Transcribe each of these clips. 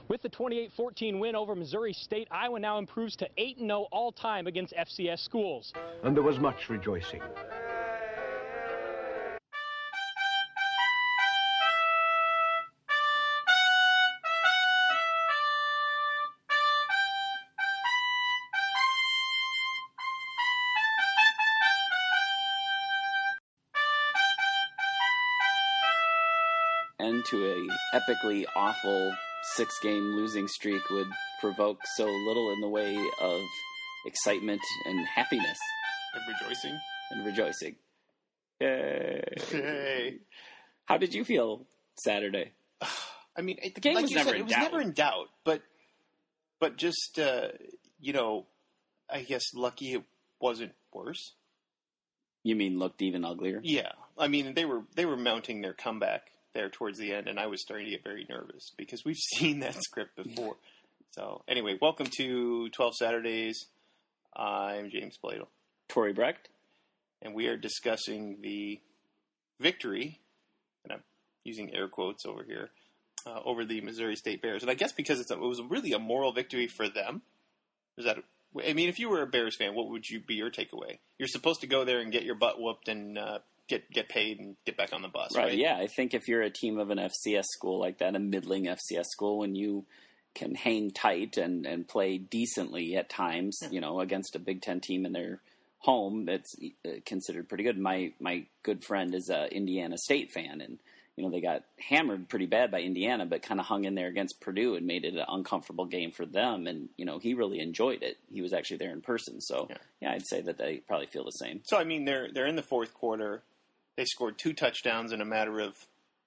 With the 28-14 win over Missouri State, Iowa now improves to 8-0 all-time against FCS schools. And there was much rejoicing. End to a epically awful 6-game losing streak would provoke so little in the way of excitement and happiness. And rejoicing. Yay. Hey. How did you feel Saturday? I mean, the game like was you never said, in it was doubt. never in doubt, but just, I guess lucky it wasn't worse. You mean looked even uglier? Yeah. I mean, they were mounting their comeback there towards the end, and I was starting to get very nervous because we've seen that script before. So, anyway, welcome to 12 Saturdays. I'm James Bladel. Torrey Brecht. And we are discussing the victory, and I'm using air quotes over here, over the Missouri State Bears. And I guess because it was really a moral victory for them. If you were a Bears fan, what would be your takeaway? You're supposed to go there and get your butt whooped and get paid and get back on the bus, right? Yeah, I think if you're a team of an FCS school like that, a middling FCS school, when you can hang tight and play decently at times, against a Big Ten team in their home, it's considered pretty good. My good friend is a Indiana State fan, and they got hammered pretty bad by Indiana, but kind of hung in there against Purdue and made it an uncomfortable game for them. And, he really enjoyed it. He was actually there in person. So, yeah I'd say that they probably feel the same. So, they're in the fourth quarter. They scored 2 touchdowns in a matter of,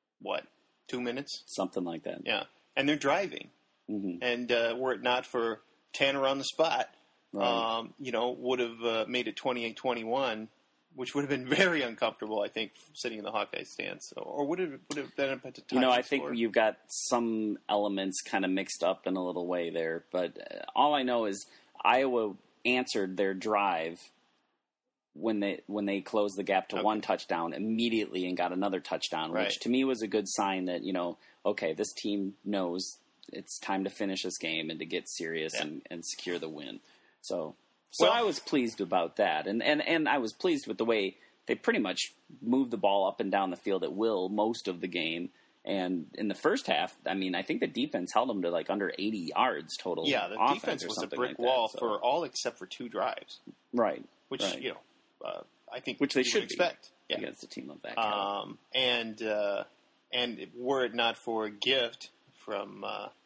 2 minutes? Something like that. Yeah. And they're driving. Mm-hmm. And were it not for Tanner on the spot, right. Would have made it 28-21, which would have been very uncomfortable, I think, sitting in the Hawkeye stance. Or would it have been up at the time? I think you've got some elements kind of mixed up in a little way there. But all I know is Iowa answered their drive when they closed the gap to one touchdown immediately and got another touchdown, which to me was a good sign that, okay, this team knows it's time to finish this game and to get serious and secure the win. So I was pleased about that. And I was pleased with the way they pretty much moved the ball up and down the field at will most of the game. And in the first half, I think the defense held them to under 80 yards total. Yeah, the defense was a brick wall for all except for 2 drives. Right. Which, I think which they should expect against a team of that caliber. And were it not for a gift from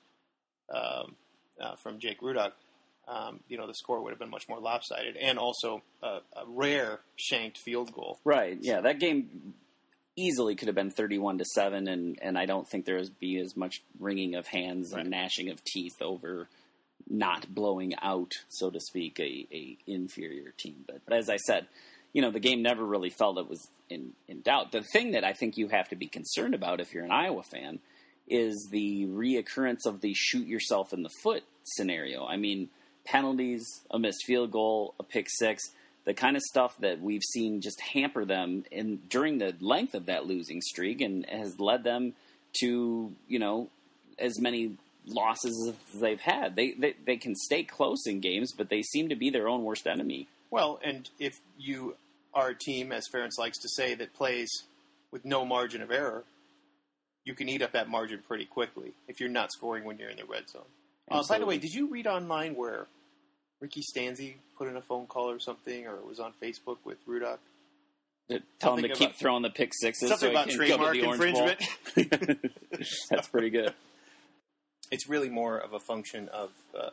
Jake Rudock, the score would have been much more lopsided, and also a rare shanked field goal. Right. Yeah, that game easily could have been 31-7, and I don't think there would be as much wringing of hands and gnashing of teeth over not blowing out, so to speak, a inferior team. But as I said, the game never really felt it was in doubt. The thing that I think you have to be concerned about if you're an Iowa fan is the reoccurrence of the shoot yourself in the foot scenario. Penalties, a missed field goal, a pick six, the kind of stuff that we've seen just hamper them during the length of that losing streak and has led them to, as many losses as they've had. They can stay close in games, but they seem to be their own worst enemy. Well, and if you are a team, as Ferentz likes to say, that plays with no margin of error, you can eat up that margin pretty quickly if you're not scoring when you're in the red zone. By the way, did you read online where Ricky Stanzi put in a phone call or something, or it was on Facebook with Rudock? Tell him to keep throwing the pick sixes. Something about trademark infringement. That's pretty good. It's really more of a function of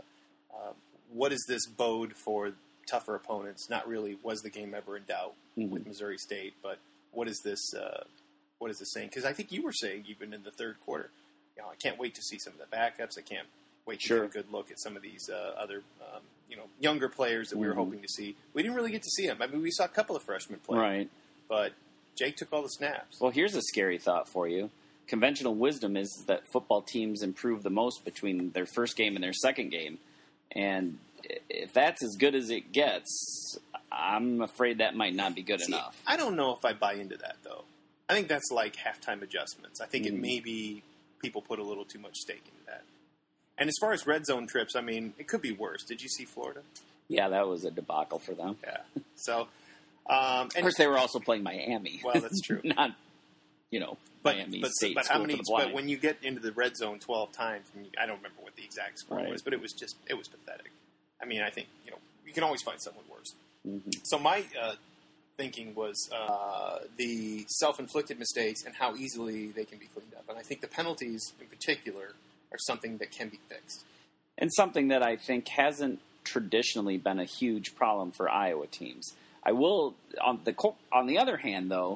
what does this bode for tougher opponents? Not really was the game ever in doubt with Missouri State, but what is this saying? Because I think you were saying even in the third quarter, I can't wait to see some of the backups. I can't wait to get a good look at some of these other younger players that we were hoping to see. We didn't really get to see them. We saw a couple of freshmen play. Right. But Jake took all the snaps. Well, here's a scary thought for you. Conventional wisdom is that football teams improve the most between their first game and their second game. And if that's as good as it gets, I'm afraid that might not be good enough. I don't know if I buy into that, though. I think that's like halftime adjustments. I think it may be people put a little too much stake into that. And as far as red zone trips, I mean, it could be worse. Did you see Florida? Yeah, that was a debacle for them. Yeah. So, of course, they were also playing Miami. Well, that's true. Not, Miami State. But School how many? for the Blind. But when you get into the red zone 12 times, I don't remember what the exact score Right. was, but it was pathetic. I mean, I think you can always find someone worse. Mm-hmm. So my thinking was the self-inflicted mistakes and how easily they can be cleaned up, and I think the penalties in particular are something that can be fixed. And something that I think hasn't traditionally been a huge problem for Iowa teams. I will, on the other hand, though,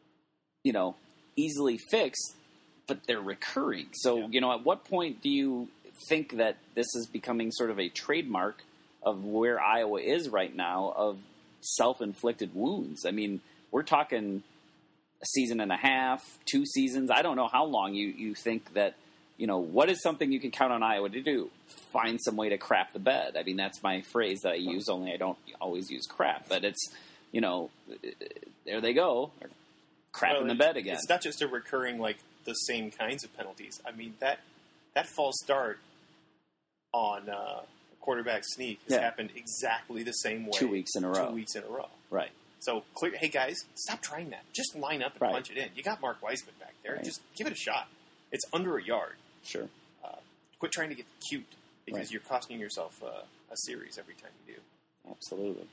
easily fixed, but they're recurring. So, at what point do you think that this is becoming sort of a trademark of where Iowa is right now of self-inflicted wounds? I mean, we're talking a season and a half, 2 seasons. I don't know how long you think that, what is something you can count on Iowa to do? Find some way to crap the bed. I mean, that's my phrase that I use, only I don't always use crap. But it's, there they go, crapping the bed again. It's not just a recurring, the same kinds of penalties. I mean, that false start on quarterback sneak has happened exactly the same way. 2 weeks in a row. 2 weeks in a row. Right. So, hey, guys, stop trying that. Just line up and punch it in. You got Mark Weisman back there. Right. Just give it a shot. It's under a yard. Sure. Quit trying to get cute because you're costing yourself a series every time you do. Absolutely.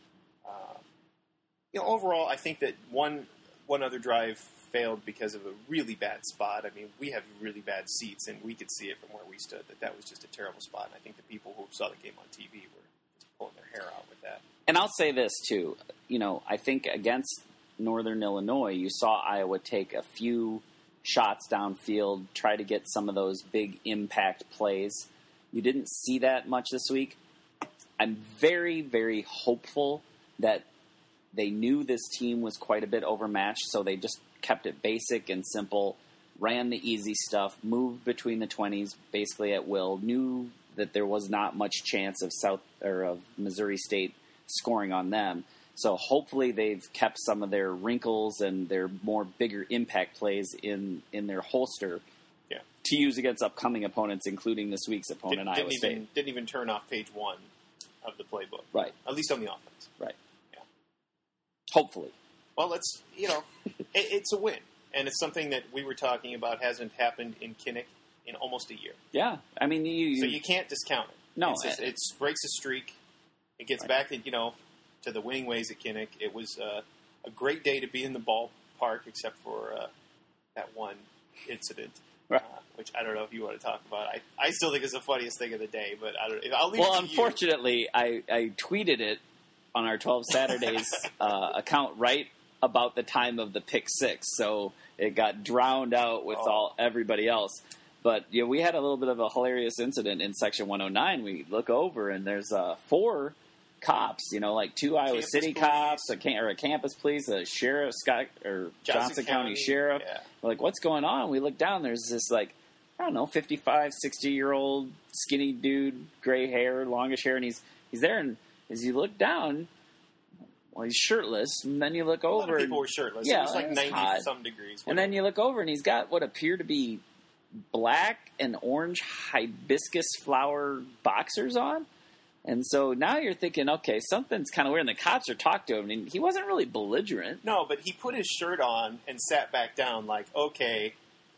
Overall, I think that one other drive failed because of a really bad spot. I mean, we have really bad seats, and we could see it from where we stood, that was just a terrible spot. And I think the people who saw the game on TV were just pulling their hair out with that. And I'll say this, too. I think against Northern Illinois, you saw Iowa take a few shots downfield, try to get some of those big impact plays. You didn't see that much this week. I'm very, very hopeful that they knew this team was quite a bit overmatched, so they just kept it basic and simple, ran the easy stuff, moved between the 20s basically at will, knew that there was not much chance of Missouri State scoring on them. So hopefully they've kept some of their wrinkles and their more bigger impact plays in their holster to use against upcoming opponents, including this week's opponent, Iowa State. Didn't even turn off page 1 of the playbook. Right. At least on the offense. Right. Yeah. Hopefully. Well, it's a win. And it's something that we were talking about hasn't happened in Kinnick in almost a year. Yeah. I mean, so you can't discount it. No. It breaks a streak. It gets back to the winning ways at Kinnick. It was a great day to be in the ballpark, except for that one incident, which I don't know if you want to talk about. I still think it's the funniest thing of the day, but I'll leave it to you. Well, unfortunately, I tweeted it on our 12 Saturdays account right about the time of the pick six, so it got drowned out with everybody else. But we had a little bit of a hilarious incident in Section 109. We look over and there's 4 cops, 2 Iowa City cops, a campus police, a sheriff, Johnson County sheriff. Yeah. We're like, what's going on? We look down. There's this 55, 60-year-old skinny dude, gray hair, longish hair, and he's there. And as you look down, he's shirtless. And then you look over. A lot of people were shirtless. Yeah, it was 90-some degrees. And then you look over, and he's got what appear to be black and orange hibiscus flower boxers on. And so now you're thinking, okay, something's kind of weird. And the cops are talking to him, and he wasn't really belligerent. No, but he put his shirt on and sat back down like, okay,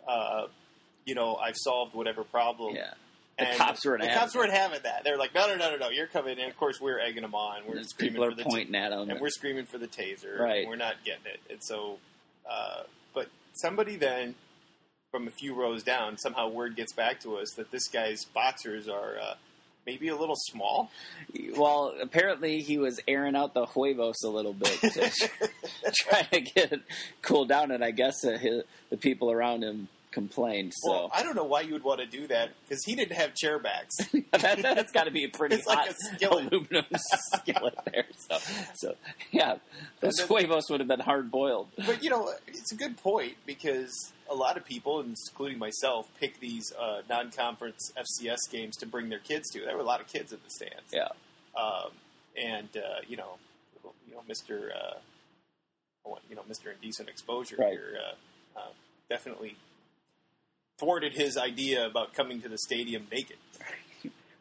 I've solved whatever problem. Yeah. The cops weren't having that. They were like, no, you're coming in. Of course, we're egging them on. We're screaming people are for the pointing at them. And we're screaming for the taser. Right. And we're not getting it. And so, but somebody then, from a few rows down, somehow word gets back to us that this guy's boxers are maybe a little small. Well, apparently he was airing out the huevos a little bit to try to get it cooled down, and I guess the people around him complained. So. Well, I don't know why you would want to do that, because he didn't have chair backs. That's got to be a pretty hot aluminum skillet there. So yeah, those huevos would have been hard boiled. But it's a good point, because a lot of people, including myself, pick these non-conference FCS games to bring their kids to. There were a lot of kids in the stands. Yeah, Mr. Indecent Exposure right. here definitely thwarted his idea about coming to the stadium naked.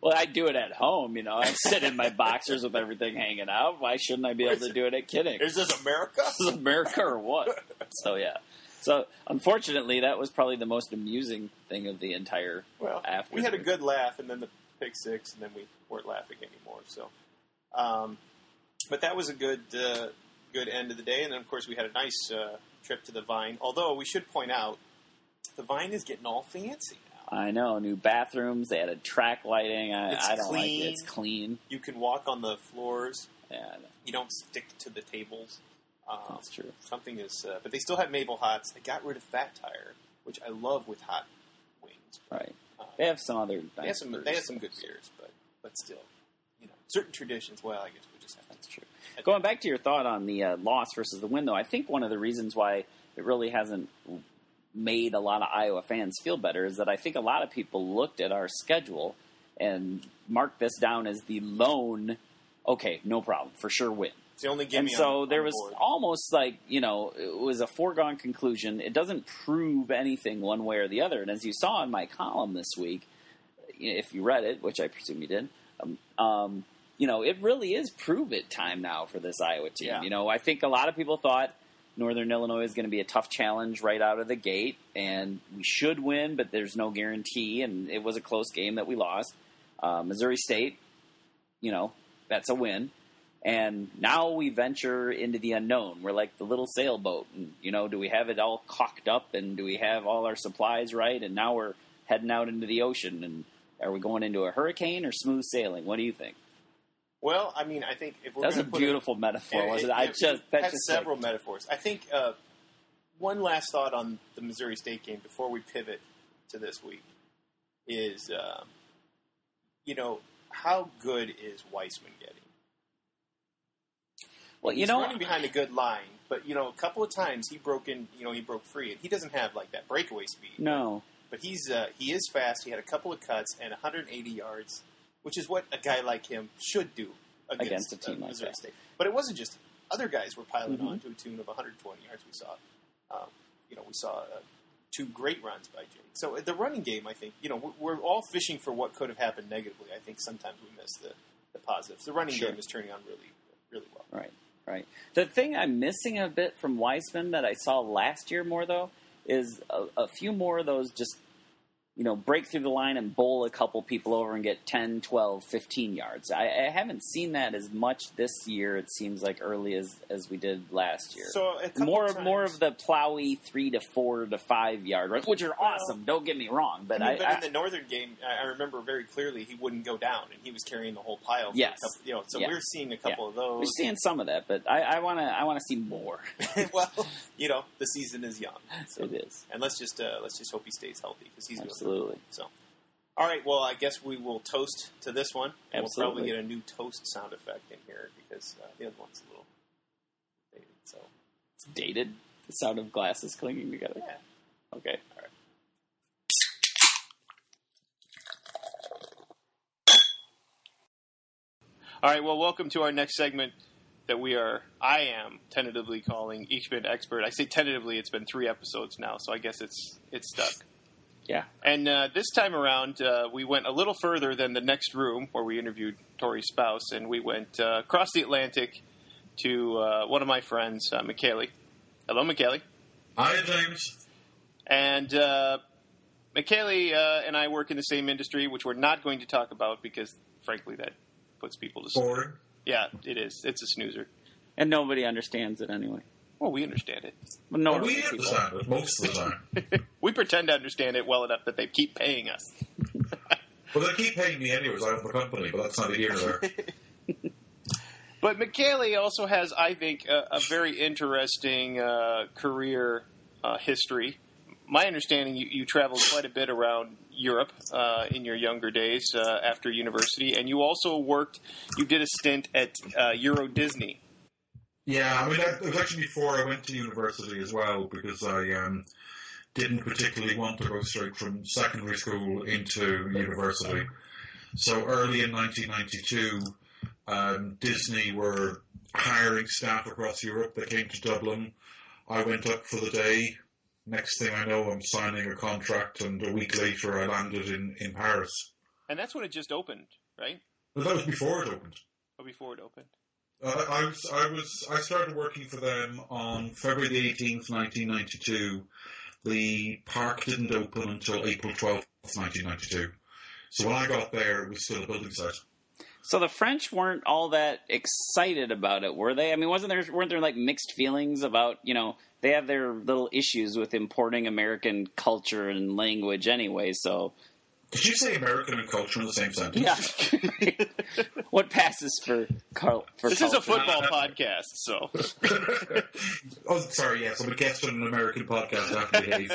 Well, I do it at home, I sit in my boxers with everything hanging out. Why shouldn't I be able to do it at Kinnick? Is this America? Is this America or what? So, yeah. So, unfortunately, that was probably the most amusing thing of the entire afternoon. We had a good laugh, and then the pick six, and then we weren't laughing anymore. So, but that was a good end of the day. And then, of course, we had a nice trip to the Vine. Although, we should point out, the Vine is getting all fancy now. I know. New bathrooms. They added track lighting. I don't like it. It's clean. You can walk on the floors. Yeah. You don't stick to the tables. That's true. Something is... but they still have Mabel Hots. They got rid of Fat Tire, which I love with hot wings. Right. They have some other nice They have some good beers, but still, certain traditions, well, I guess we just have to... That's true. Going back to your thought on the loss versus the win, though, I think one of the reasons why it really hasn't made a lot of Iowa fans feel better is that I think a lot of people looked at our schedule and marked this down as the lone, okay, no problem, for sure win. It's the only game. And so there was almost like, it was a foregone conclusion. It doesn't prove anything one way or the other. And as you saw in my column this week, if you read it, which I presume you did, it really is prove it time now for this Iowa team. Yeah. I think a lot of people thought Northern Illinois is going to be a tough challenge right out of the gate, and we should win, but there's no guarantee, and it was a close game that we lost. Missouri State, that's a win. And now we venture into the unknown. We're like the little sailboat. And, do we have it all caulked up, and do we have all our supplies right? And now we're heading out into the ocean. And are we going into a hurricane or smooth sailing? What do you think? Well, I mean, I think if we're that's a beautiful metaphor, wasn't it? It has several metaphors. I think one last thought on the Missouri State game before we pivot to this week is, how good is Weissman getting? Well, he's running behind a good line, but a couple of times he broke in. He broke free, and he doesn't have like that breakaway speed. No, but he is fast. He had a couple of cuts and 180 yards, which is what a guy like him should do against a team like Missouri that. State. But it wasn't just other guys were piling on to a tune of 120 yards. We saw, we saw 2 great runs by Jake. So the running game, I think, we're all fishing for what could have happened negatively. I think sometimes we miss the positives. The running game is turning on really, really well. Right. The thing I'm missing a bit from Weissman that I saw last year more, though, is a few more of those just, break through the line and bowl a couple people over and get 10, 12, 15 yards. I haven't seen that as much this year, it seems like, early as we did last year. So more of the plowy 3 to 4 to 5 yard runs, which are awesome, don't get me wrong. But in the Northern game, I remember very clearly he wouldn't go down, and he was carrying the whole pile. Yes. We're seeing a couple of those. We're seeing some of that, but I want to see more. Well, the season is young. So. It is. And let's just hope he stays healthy, because he's Absolutely. So, all right. Well, I guess we will toast to this one. And Absolutely. We'll probably get a new toast sound effect in here because the other one's a little dated. So it's dated. The sound of glasses clinging together. Yeah. Okay. All right. All right. Well, welcome to our next segment that I am tentatively calling Eachman Expert. I say tentatively. It's been 3 episodes now, so I guess it's stuck. Yeah. And this time around, we went a little further than the next room where we interviewed Tori's spouse, and we went across the Atlantic to one of my friends, Michele. Hello, Michele. Hi, James. And Michele and I work in the same industry, which we're not going to talk about because, frankly, that puts people to sleep. Boring. Yeah, it is. It's a snoozer. And nobody understands it anyway. Well, we understand it. Well, we understand it most of the time. We pretend to understand it well enough that they keep paying us. Well, they keep paying me anyways. I have the company, but that's not here nor there. But Michele also has, I think, a very interesting career history. My understanding, you traveled quite a bit around Europe in your younger days after university, and you also you did a stint at Euro Disney. Yeah, I mean, it was actually before I went to university as well, because I didn't particularly want to go straight from secondary school into university. So early in 1992, Disney were hiring staff across Europe. They came to Dublin. I went up for the day. Next thing I know, I'm signing a contract, and a week later I landed in Paris. And that's when it just opened, right? But that was before it opened. Or before it opened? I started working for them on February the 18th, 1992. The park didn't open until April 12th, 1992. So when I got there, it was still a building site. So the French weren't all that excited about it, were they? I mean, weren't there like mixed feelings about, they have their little issues with importing American culture and language anyway, so... Did you say American and culture in the same sentence? Yeah. What passes for culture? This is a football podcast, so... Oh, sorry, yes, I'm a guest on an American podcast, I have to behave.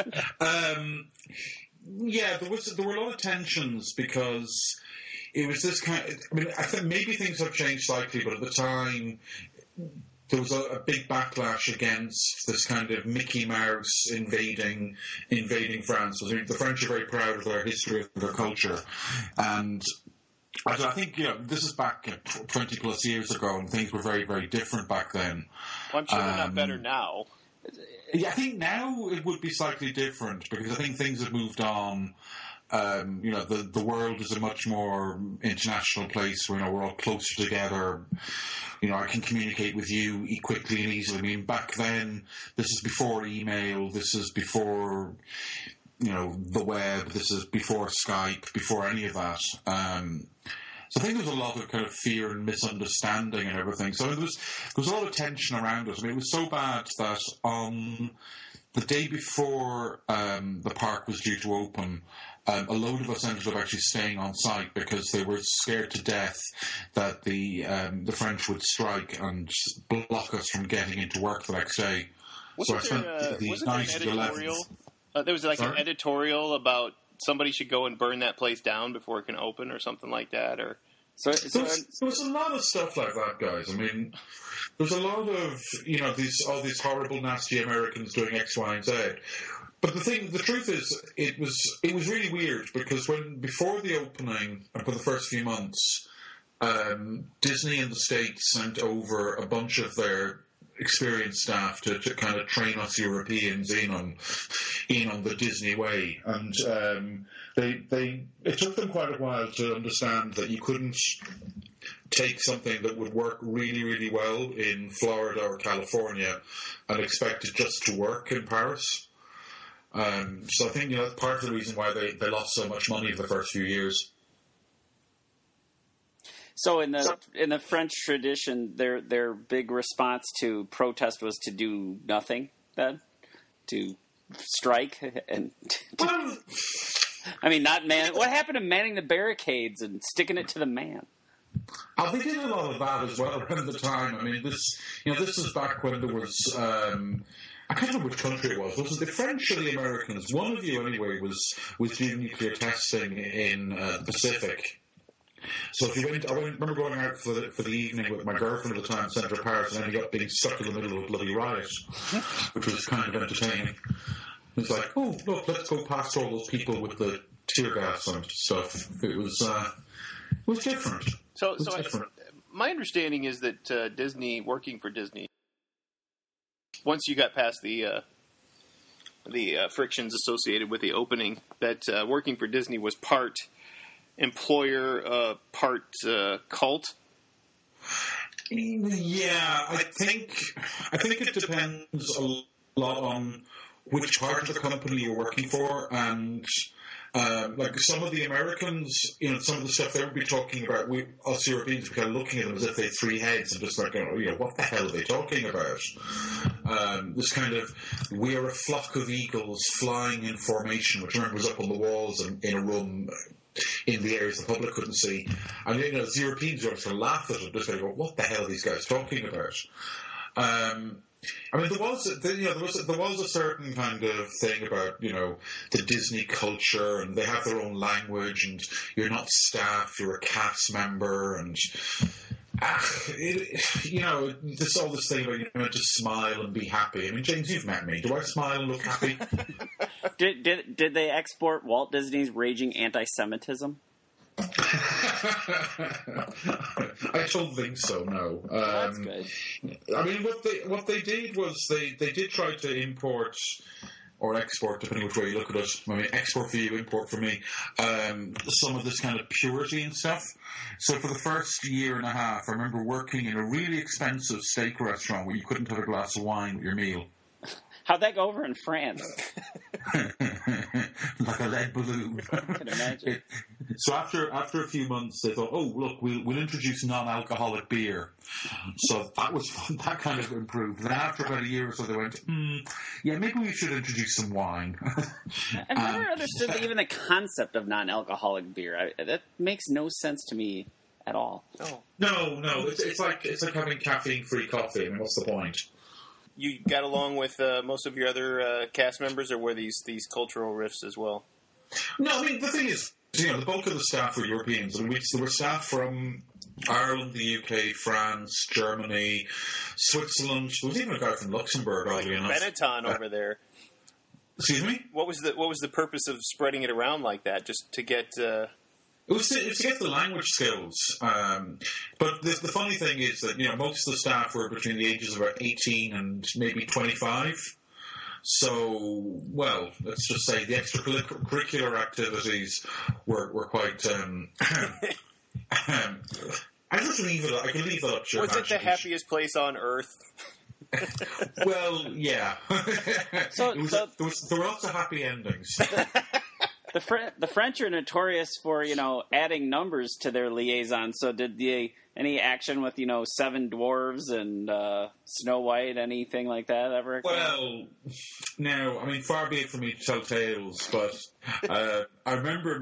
Yeah, there were a lot of tensions because... It was this kind of, I mean, I think maybe things have changed slightly, but at the time, there was a big backlash against this kind of Mickey Mouse invading France. I mean, the French are very proud of their history, of their culture. And I think, this is back 20 plus years ago, and things were very, very different back then. Well, I'm sure they're not better now. Yeah, I think now it would be slightly different, because I think things have moved on. The world is a much more international place where we're all closer together. I can communicate with you quickly and easily. I mean, back then, this is before email. This is before the web. This is before Skype. Before any of that. So I think there was a lot of kind of fear and misunderstanding and everything. So there was a lot of tension around it. I mean, it was so bad that on the day before the park was due to open. A load of us ended up actually staying on site because they were scared to death that the French would strike and block us from getting into work the next day. Wasn't there an editorial? There was like an editorial about somebody should go and burn that place down before it can open or something like that. Or there was a lot of stuff like that, guys. I mean, there's a lot of all these horrible, nasty Americans doing X, Y, and Z. But the truth is, it was really weird because before the opening and for the first few months, Disney in the States sent over a bunch of their experienced staff to kind of train us Europeans in on the Disney way, and it took them quite a while to understand that you couldn't take something that would work really, really well in Florida or California and expect it just to work in Paris. So I think that's part of the reason why they lost so much money in the first few years. So in the French tradition, their big response to protest was to do nothing, then to strike and. I mean, not man. What happened to manning the barricades and sticking it to the man? They did a lot of that as well around the time. I mean, this is back when there was. I can't remember which country it was. Was it the French or the Americans? One of you, anyway, was doing nuclear testing in the Pacific. So if you went, I remember going out for the evening with my girlfriend at the time in Central Paris and ending up being stuck in the middle of a bloody riot, which was kind of entertaining. It's like, oh, look, let's go past all those people with the tear gas and stuff. It was different. So my understanding is that Disney, working for Disney, once you got past the frictions associated with the opening, that working for Disney was part employer, part cult. Yeah, I think it depends a lot on which part of the company you're working for, and like some of the Americans, some of the stuff they would be talking about, us Europeans were kind of looking at them as if they had three heads and just like, what the hell are they talking about? This kind of, we're a flock of eagles flying in formation, which I remember was up on the walls and in a room in the areas the public couldn't see. And as Europeans were just laugh at it, just like, what the hell are these guys talking about? I mean, there was a certain kind of thing about the Disney culture, and they have their own language, and you're not staff, you're a cast member, and there's all this thing about you're meant to smile and be happy. I mean, James, you've met me. Do I smile and look happy? Did they export Walt Disney's raging anti-Semitism? I don't think so. No. That's good. I mean, what they did was they did try to import or export, depending which way you look at it. I mean, export for you, import for me. Some of this kind of purity and stuff. So for the first year and a half, I remember working in a really expensive steak restaurant where you couldn't have a glass of wine with your meal. How'd that go over in France? Like a lead balloon. I can imagine. So after a few months, they thought, "Oh, look, we'll introduce non-alcoholic beer." So that kind of improved. Then after about a year or so, they went, "Yeah, maybe we should introduce some wine." I've never understood even the concept of non-alcoholic beer. That makes no sense to me at all. Oh. No, it's like having caffeine-free coffee. I mean, what's the point? You got along with most of your other cast members, or were these cultural rifts as well? No, I mean, the thing is, the bulk of the staff were Europeans. I mean, there were staff from Ireland, the UK, France, Germany, Switzerland. There was even a guy from Luxembourg, oddly enough. Benetton over there. Excuse me? What was the purpose of spreading it around like that? Just to get... It was to get the language skills. But the funny thing is that, most of the staff were between the ages of about 18 and maybe 25. So, well, let's just say the extracurricular activities were quite... I just leave it. I can leave that up to your Was it the happiest place on earth? Well, yeah. There were lots of happy endings. The French are notorious for, adding numbers to their liaison. So did any action with, 7 dwarves and Snow White, anything like that ever? Well, no. I mean, far be it from me to tell tales, but I remember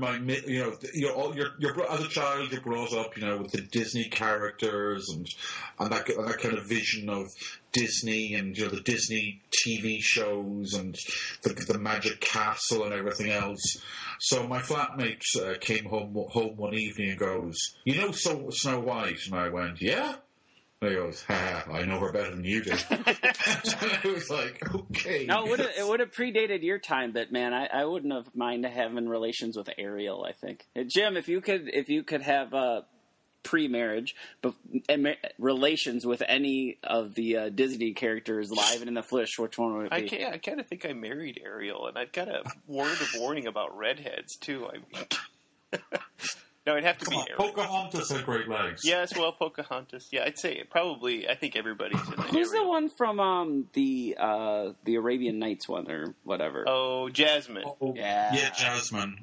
as a child, you're brought up, with the Disney characters and that kind of vision of Disney and the Disney TV shows and the Magic Castle and everything else. So my flatmate came home one evening and goes, Snow White? And I went, yeah? And he goes, I know her better than you do. I was like, okay. No, it would have predated your time, but man, I wouldn't have minded having relations with Ariel, I think. Jim, if you could have pre-marriage relations with any of the Disney characters live and in the flesh, which one would it be? I kind of think I married Ariel, and I've got a word of warning about redheads too. I mean, no, it'd have to be Ariel. Pocahontas had great legs. Yes, well, Pocahontas. Yeah, I'd say probably. I think everybody's in the Who's Ariel. the one from the Arabian Nights one or whatever? Oh, Jasmine. Oh, yeah, Jasmine.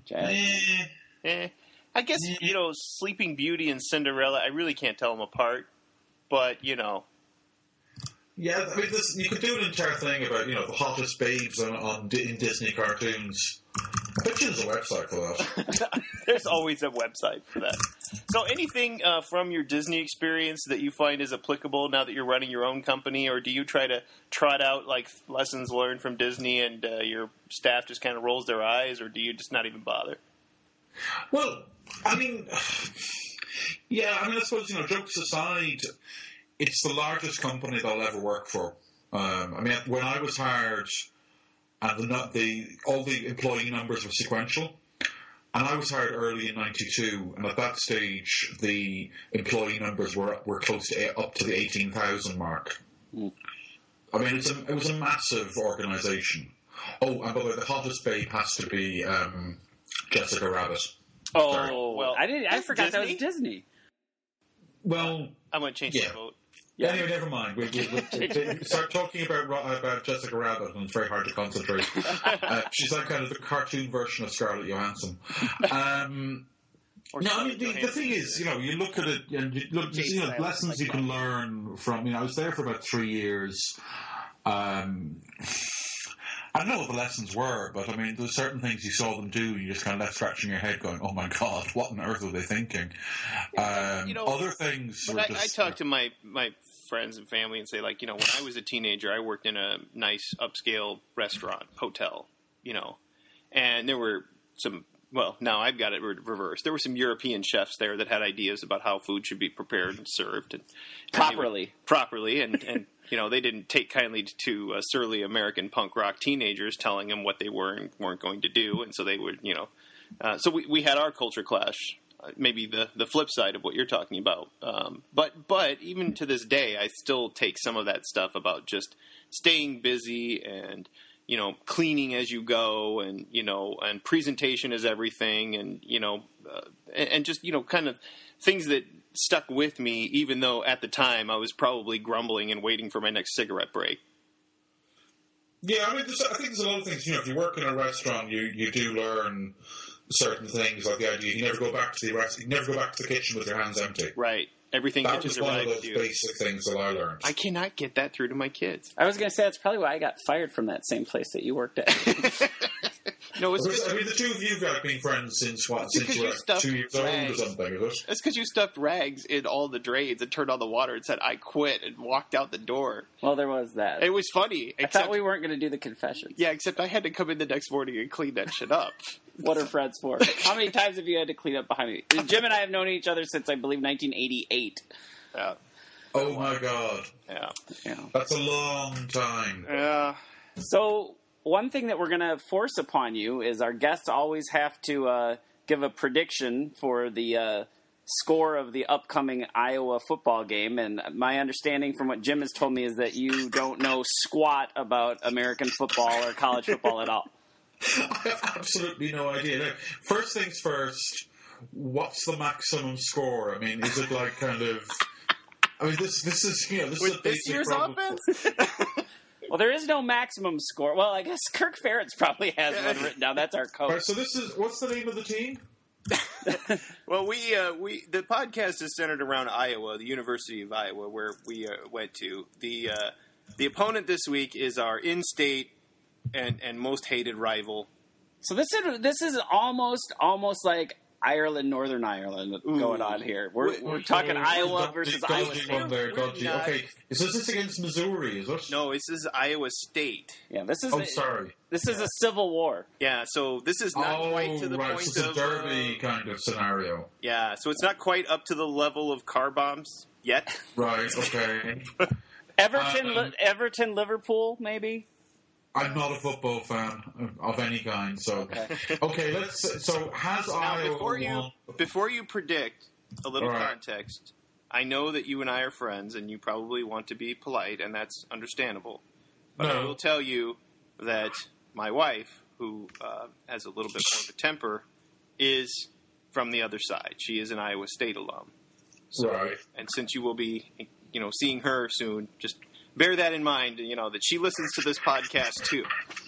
I guess, Sleeping Beauty and Cinderella, I really can't tell them apart, but, Yeah, I mean, you could do an entire thing about, the hottest babes in Disney cartoons. I bet you there's a website for that. There's always a website for that. So anything from your Disney experience that you find is applicable now that you're running your own company, or do you try to trot out, lessons learned from Disney and your staff just kind of rolls their eyes, or do you just not even bother? Well, I mean, I suppose, jokes aside, it's the largest company they'll ever work for. When I was hired, and all the employee numbers were sequential, and I was hired early in '92, and at that stage, the employee numbers were close to up to the 18,000 mark. Mm. I mean, it was a massive organisation. Oh, and by the way, the hottest babe has to be Jessica Rabbit. Oh, sorry. Well, I forgot that was Disney. Well, I'm going to change my vote. Yeah. Anyway, never mind. We start talking about Jessica Rabbit, and it's very hard to concentrate. She's like kind of the cartoon version of Scarlett Johansson. The thing is, you look at it, and lessons you can learn from. I was there for about 3 years. I don't know what the lessons were, but there's certain things you saw them do, and you just kind of left scratching your head going, oh my God, what on earth were they thinking? Other things were just... I talk to my friends and family and say, when I was a teenager, I worked in a nice upscale restaurant, hotel, and there were some... Well, now I've got it reversed. There were some European chefs there that had ideas about how food should be prepared and served. And properly, and they didn't take kindly to surly American punk rock teenagers telling them what they were and weren't going to do, and so they would, so we had our culture clash, maybe the flip side of what you're talking about. But even to this day, I still take some of that stuff about just staying busy and, cleaning as you go, and and presentation is everything, and and just kind of things that stuck with me, even though at the time I was probably grumbling and waiting for my next cigarette break. Yeah, I mean, I think there's a lot of things. If you work in a restaurant, you do learn certain things, like the idea you never go back to the kitchen with your hands empty. Right. Everything that hitches was one right of those with you. basic things that I learned. I cannot get that through to my kids. I was going to say that's probably why I got fired from that same place that you worked at. No, it's I mean, the two of you have been friends since you were 2 years old or something, is it? That's because you stuffed rags in all the drains and turned on the water and said, "I quit," and walked out the door. Well, there was that. It was funny. I thought we weren't going to do the confessions. Yeah, except I had to come in the next morning and clean that shit up. What are friends for? How many times have you had to clean up behind me? Jim and I have known each other since, I believe, 1988. Yeah. Oh, my God. Yeah. That's a long time. Yeah. So one thing that we're going to force upon you is our guests always have to give a prediction for the score of the upcoming Iowa football game. And my understanding from what Jim has told me is that you don't know squat about American football or college football at all. I have absolutely no idea. Now, first things first, what's the maximum score? I mean, is it like kind of... I mean, this is this is a this basic year's problem. offense? Well, there is no maximum score. Well, I guess Kirk Ferentz probably has one written down. That's our coach. Right, so what's the name of the team? Well, the podcast is centered around Iowa, the University of Iowa, where we went to. The opponent this week is our in-state and most hated rival. So this is almost like Ireland, Northern Ireland going on here. We're talking Iowa versus Iowa State. Okay, so is this against Missouri, is it? No, this is Iowa State. Yeah, this is. Sorry. This is a civil war. Yeah, so this is not quite to the right, point so it's of a derby kind of scenario. Yeah, so it's not quite up to the level of car bombs yet. Right. Okay. Everton, Liverpool, maybe. I'm not a football fan of any kind, so okay. So has now, Iowa before you predict a little right. context? I know that you and I are friends, and you probably want to be polite, and that's understandable. But I will tell you that my wife, who has a little bit more of a temper, is from the other side. She is an Iowa State alum. So, right. And since you will be, seeing her soon, just bear that in mind, that she listens to this podcast too.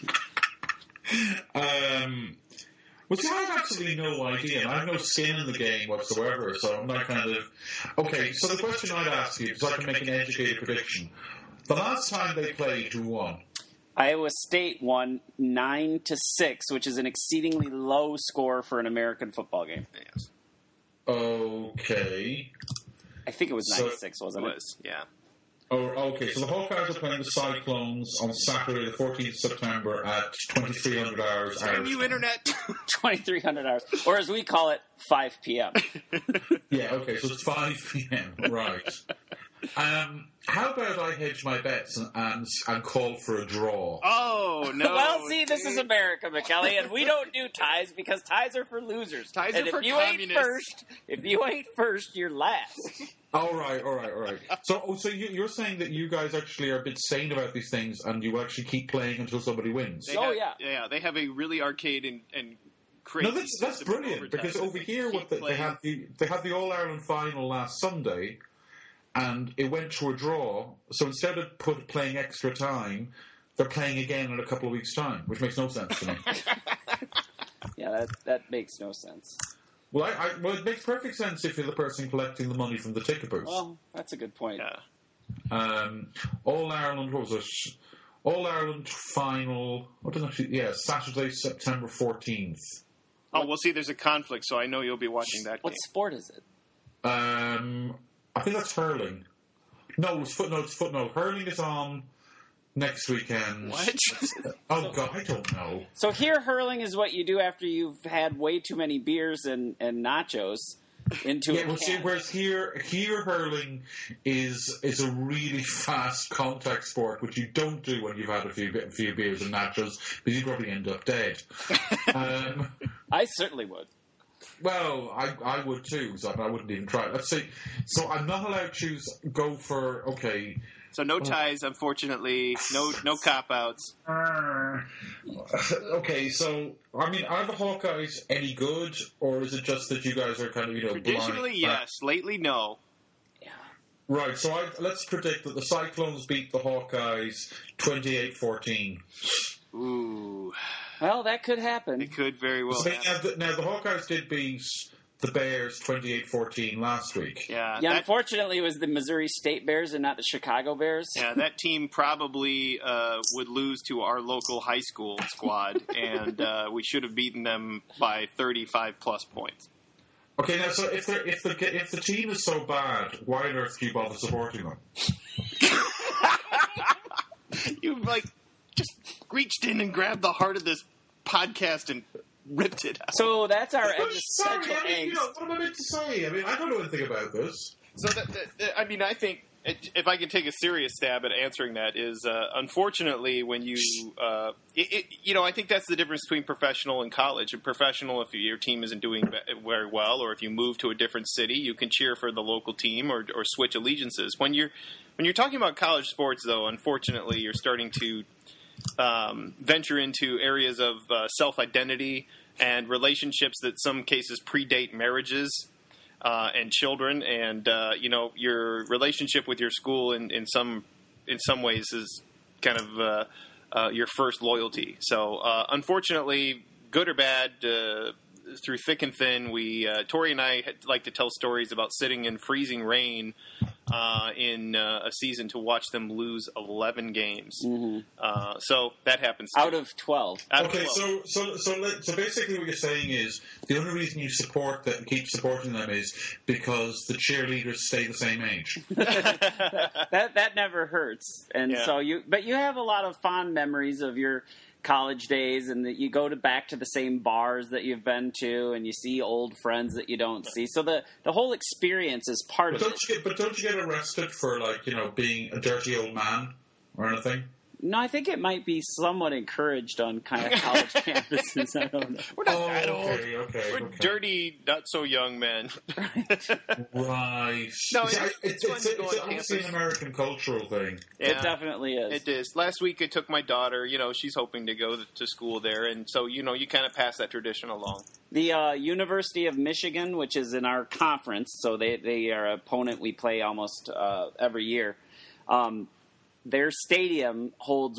Well, see, I have absolutely no idea, and I have no skin in the game whatsoever, so I'm not kind of... Okay, so the question I'd ask you, because I can make an educated prediction. The last time they played, who won? Iowa State won 9-6, which is an exceedingly low score for an American football game. Yes. Okay. I think it was 9-6, wasn't it? Yeah. Oh, okay. So the Hawkeyes are playing the Cyclones on Saturday, the 14th of September at 2300 hours. Damn you, Internet! 2300 hours. Or as we call it, 5 p.m. Yeah, okay. So it's 5 p.m. Right. How about I hedge my bets and call for a draw? Oh, no. Well, see, this is America, McKelly, and we don't do ties because ties are for losers. Ties and are for if you communists. If you ain't first, you're last. All right. So you're saying that you guys actually are a bit sane about these things, and you actually keep playing until somebody wins? Yeah, they have a really arcade and crazy. No, that's brilliant, because over here they had the All Ireland final last Sunday, and it went to a draw. So instead of playing extra time, they're playing again in a couple of weeks' time, which makes no sense to me. Yeah, that makes no sense. Well, it makes perfect sense if you're the person collecting the money from the ticket booths. Well, that's a good point. Yeah. All Ireland, what was it? All Ireland final. Saturday, September 14th. Oh, well, see, there's a conflict, so I know you'll be watching that. What game. sport is it? I think that's hurling. No, it's footnote. Hurling is on next weekend. What? God, I don't know. So here, hurling is what you do after you've had way too many beers and nachos into a can. Whereas here hurling is a really fast contact sport, which you don't do when you've had a few beers and nachos, because you probably end up dead. I certainly would. Well, I would too, so I wouldn't even try. Let's see. So I'm not allowed to go for, So no ties, unfortunately. No cop-outs. Okay, so, I mean, are the Hawkeyes any good, or is it just that you guys are kind of, Traditionally, yes. Lately, no. Right, so let's predict that the Cyclones beat the Hawkeyes 28-14. Ooh. Well, that could happen. It could very well happen. Now, the Hawkeyes did beat the Bears 28-14 last week. Yeah, unfortunately, it was the Missouri State Bears and not the Chicago Bears. Yeah, that team probably would lose to our local high school squad, and we should have beaten them by 35-plus points. Okay, now, so if the team is so bad, why on earth do you bother supporting them? You've, just reached in and grabbed the heart of this podcast and ripped it out. So that's our existential angst. What am I meant to say? I mean, I don't know anything about this. So, I think, if I can take a serious stab at answering that, is unfortunately when you, I think that's the difference between professional and college. And professional, if your team isn't doing very well, or if you move to a different city, you can cheer for the local team or switch allegiances. When you're talking about college sports, though, unfortunately, you're starting to venture into areas of self-identity and relationships that in some cases predate marriages and children, and your relationship with your school in some ways is kind of your first loyalty. So unfortunately, good or bad, through thick and thin, Tori and I like to tell stories about sitting in freezing rain in a season to watch them lose 11 games. Mm-hmm. So that happens too. Out of 12. Okay, so basically what you're saying is the only reason you keep supporting them is because the cheerleaders stay the same age. that never hurts, and so you have a lot of fond memories of your college days, and that you go back to the same bars that you've been to, and you see old friends that you don't see. So the whole experience is part of it. But don't you get arrested for being a dirty old man or anything? No, I think it might be somewhat encouraged on kind of college campuses. I don't know. We're not that old. Okay. We're dirty, not so young men. Right. No, it's obviously an American cultural thing. Yeah, it definitely is. It is. Last week I took my daughter. She's hoping to go to school there, and so you kind of pass that tradition along. The University of Michigan, which is in our conference, so they are an opponent we play almost every year. Their stadium holds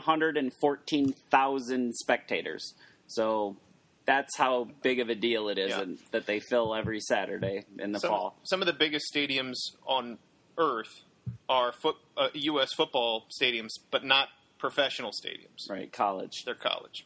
114,000 spectators. So that's how big of a deal it is, and that they fill every Saturday in the fall. Some of the biggest stadiums on earth are U.S. football stadiums, but not professional stadiums. Right, college. They're college.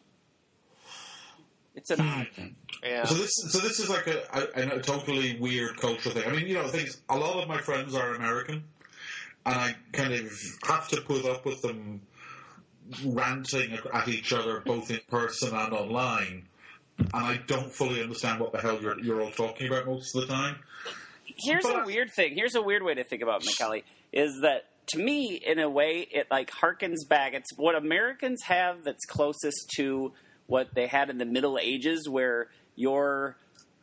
It's an odd thing. Yeah. So this is like a totally weird cultural thing. I mean, a lot of my friends are American. And I kind of have to put up with them ranting at each other, both in person and online. And I don't fully understand what the hell you're all talking about most of the time. Here's a weird thing. Here's a weird way to think about McKelly, is that, to me, in a way, it harkens back. It's what Americans have that's closest to what they had in the Middle Ages, where your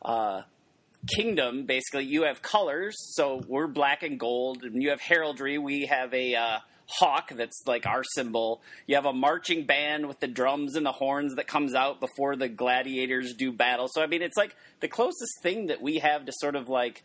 kingdom, basically, you have colors, so we're black and gold, and you have heraldry. We have a hawk that's like our symbol. You have a marching band with the drums and the horns that comes out before the gladiators do battle. So, I mean, it's like the closest thing that we have to sort of like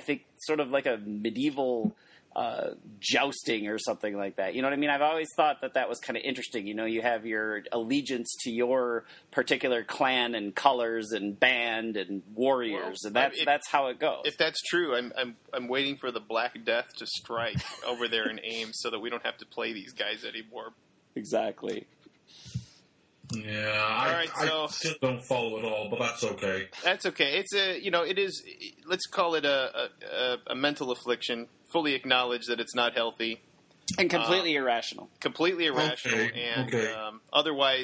a medieval jousting or something like that. You know what I mean? I've always thought that was kind of interesting. You have your allegiance to your particular clan and colors and band and warriors, and that's how it goes. If that's true, I'm waiting for the Black Death to strike over there in Ames so that we don't have to play these guys anymore. Exactly. Yeah, I still don't follow it all, but that's okay. That's okay. It's it is. Let's call it a mental affliction. Fully acknowledge that it's not healthy and completely irrational. Completely irrational, and otherwise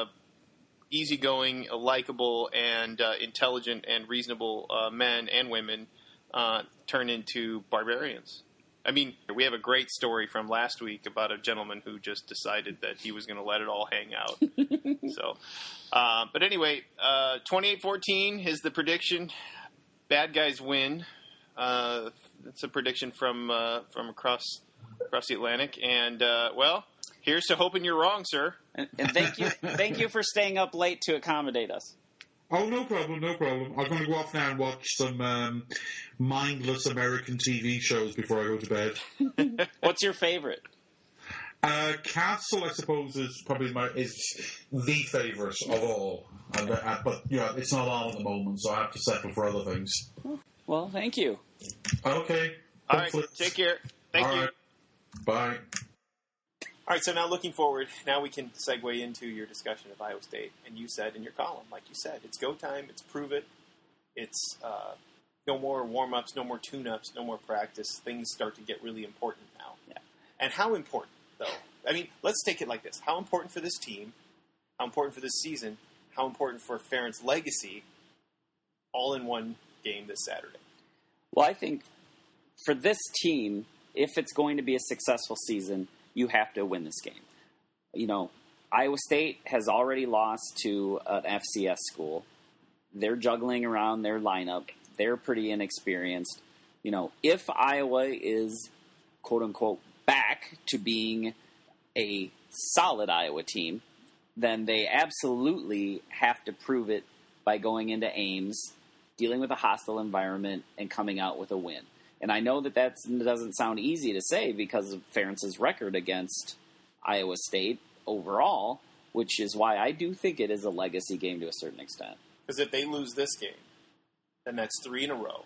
easygoing, likable, and intelligent and reasonable men and women turn into barbarians. I mean, we have a great story from last week about a gentleman who just decided that he was going to let it all hang out. So, but anyway, 28-14 is the prediction. Bad guys win. It's a prediction from across across the Atlantic. And, well, here's to hoping you're wrong, sir. And thank you for staying up late to accommodate us. Oh, no problem. I'm going to go off now and watch some mindless American TV shows before I go to bed. What's your favorite? Castle, I suppose, is probably the favourite of all. But it's not on at the moment, so I have to settle for other things. Well, thank you. Okay. All right, take care. Thank you. Right. Bye. All right, so now looking forward, now we can segue into your discussion of Iowa State. And you said in your column, like you said, it's go time, it's prove it. It's no more warm-ups, no more tune-ups, no more practice. Things start to get really important now. Yeah. And how important, though? I mean, let's take it like this. How important for this team, how important for this season, how important for Ferentz' legacy, all in one game this Saturday? Well, I think for this team, if it's going to be a successful season, you have to win this game. You know, Iowa State has already lost to an FCS school. They're juggling around their lineup. They're pretty inexperienced. You know, if Iowa is, quote-unquote, back to being a solid Iowa team, then they absolutely have to prove it by going into Ames, dealing with a hostile environment, and coming out with a win. And I know that doesn't sound easy to say because of Ferentz's record against Iowa State overall, which is why I do think it is a legacy game to a certain extent. Because if they lose this game, then that's 3 in a row.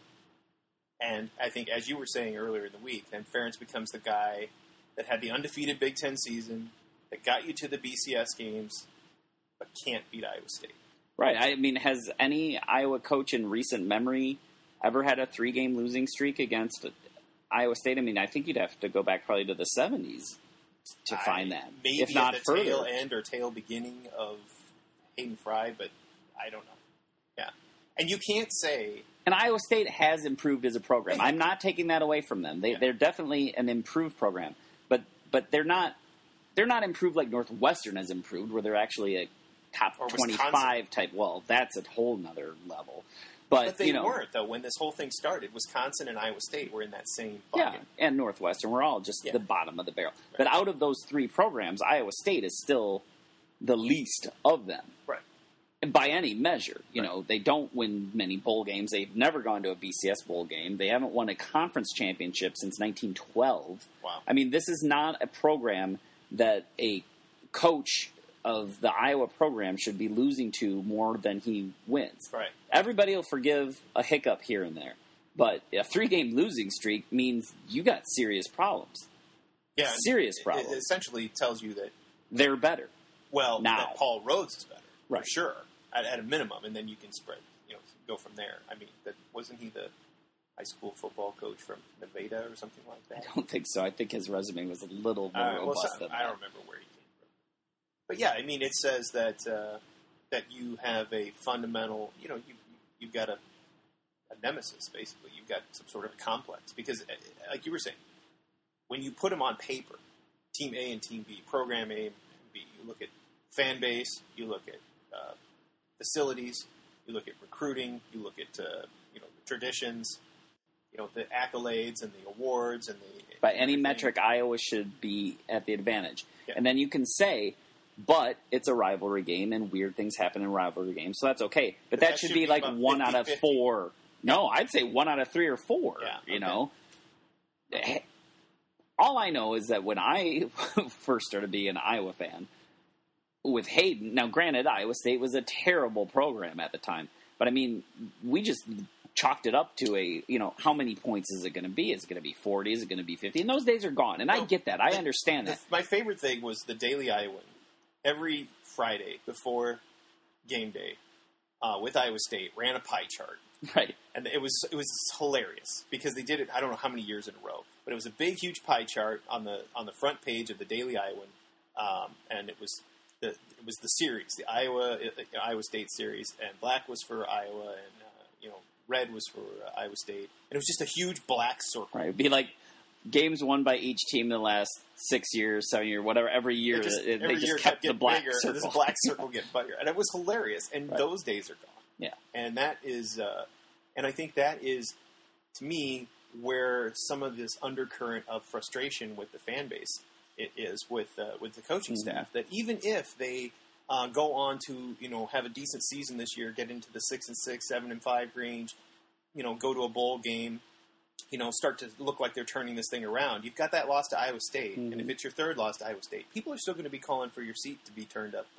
And I think, as you were saying earlier in the week, then Ferentz becomes the guy that had the undefeated Big Ten season, that got you to the BCS games, but can't beat Iowa State. Right. I mean, has any Iowa coach in recent memory ever had a 3-game losing streak against Iowa State? I mean, I think you'd have to go back probably to the 70s to find that, maybe if not at the further. tail end or tail beginning of Hayden Fry, but I don't know. Yeah. And you can't say... And Iowa State has improved as a program. I'm not taking that away from them. They're definitely an improved program. But they're not improved like Northwestern has improved, where they're actually a top 25 type. Well, that's a whole nother level. But they weren't, though, when this whole thing started. Wisconsin and Iowa State were in that same bucket. Yeah, and Northwestern. We're all just the bottom of the barrel. Right. But out of those 3 programs, Iowa State is still the least of them. Right. By any measure. You know, they don't win many bowl games. They've never gone to a BCS bowl game. They haven't won a conference championship since 1912. Wow. I mean, this is not a program that a coach of the Iowa program should be losing to more than he wins. Right. Everybody will forgive a hiccup here and there. But a 3-game losing streak means you got serious problems. Yeah. Serious problems. It essentially tells you that... They're better. Well, now. That Paul Rhodes is better. Right. For sure. At a minimum. And then you can spread, go from there. I mean, wasn't he the high school football coach from Nevada or something like that? I don't think so. I think his resume was a little more robust than that. I don't remember where he came from. But yeah, I mean, it says that that you have a fundamental, you've got a nemesis, basically. You've got some sort of a complex. Because, like you were saying, when you put them on paper, Team A and Team B, Program A and B, you look at fan base, you look at facilities, you look at recruiting, you look at the traditions, the accolades and the awards and the... By any metric, Iowa should be at the advantage. Yeah. And then you can say, but it's a rivalry game and weird things happen in rivalry games, so that's okay. But that should be like 1 out of 4. No, I'd say 1 out of 3 or 4, All I know is that when I first started being an Iowa fan, with Hayden, now granted, Iowa State was a terrible program at the time, but I mean, we just chalked it up to how many points is it going to be? Is it going to be 40? Is it going to be 50? And those days are gone, and I get that. I understand that. My favorite thing was the Daily Iowan. Every Friday before game day, with Iowa State, ran a pie chart. Right. And it was hilarious because they did it, I don't know how many years in a row, but it was a big, huge pie chart on the front page of the Daily Iowan, and it was the series, the Iowa State series, and black was for Iowa, and red was for Iowa State, and it was just a huge black circle. Right, it'd be like games won by each team in the last 6 years, 7 years, whatever. Every year they just kept the black bigger, circle. This black circle get bigger, and it was hilarious. And those days are gone. Yeah, and that is, and I think that is, to me, where some of this undercurrent of frustration with the fan base is with the coaching staff. That even if they go on to have a decent season this year, get into the 6-6, 7-5 range, go to a bowl game, start to look like they're turning this thing around. You've got that loss to Iowa State, and if it's your third loss to Iowa State, people are still going to be calling for your seat to be turned up.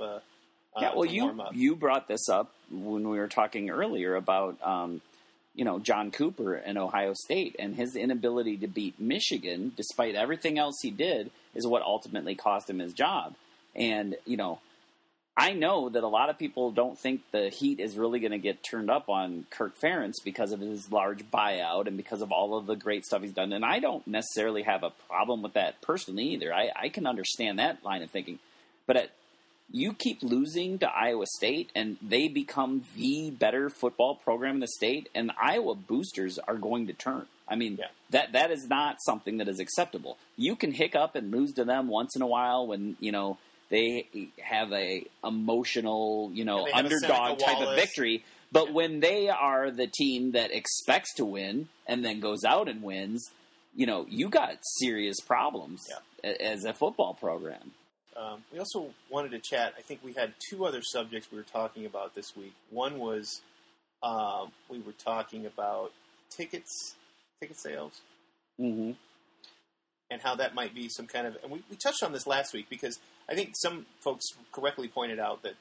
You brought this up when we were talking earlier about John Cooper and Ohio State, and his inability to beat Michigan, despite everything else he did, is what ultimately cost him his job. And I know that a lot of people don't think the heat is really going to get turned up on Kirk Ferentz because of his large buyout and because of all of the great stuff he's done. And I don't necessarily have a problem with that personally either. I can understand that line of thinking. But you keep losing to Iowa State, and they become the better football program in the state, and Iowa boosters are going to turn. I mean, that is not something that is acceptable. You can hiccup and lose to them once in a while when, they have a emotional, underdog type of victory. But when they are the team that expects to win and then goes out and wins, you got serious problems as a football program. We also wanted to chat. I think we had two other subjects we were talking about this week. One was we were talking about ticket sales, and how that might be some kind of. And we touched on this last week because I think some folks correctly pointed out that